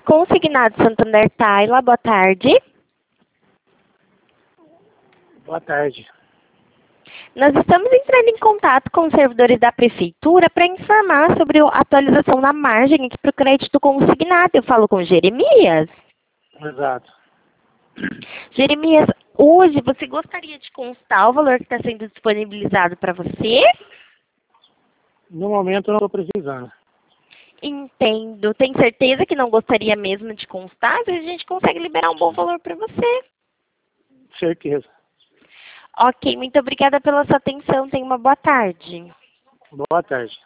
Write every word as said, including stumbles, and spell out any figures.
Consignado Santander Taila, boa tarde. Boa tarde. Nós estamos entrando em contato com os servidores da Prefeitura para informar sobre a atualização na margem aqui para o crédito consignado. Eu falo com Jeremias. Exato. Jeremias, hoje você gostaria de constar o valor que está sendo disponibilizado para você? No momento eu não estou precisando. Entendo. Tem certeza que não gostaria mesmo de constar? Às vezes a gente consegue liberar um bom valor para você. Certeza. Ok, muito obrigada pela sua atenção. Tenha uma boa tarde. Boa tarde.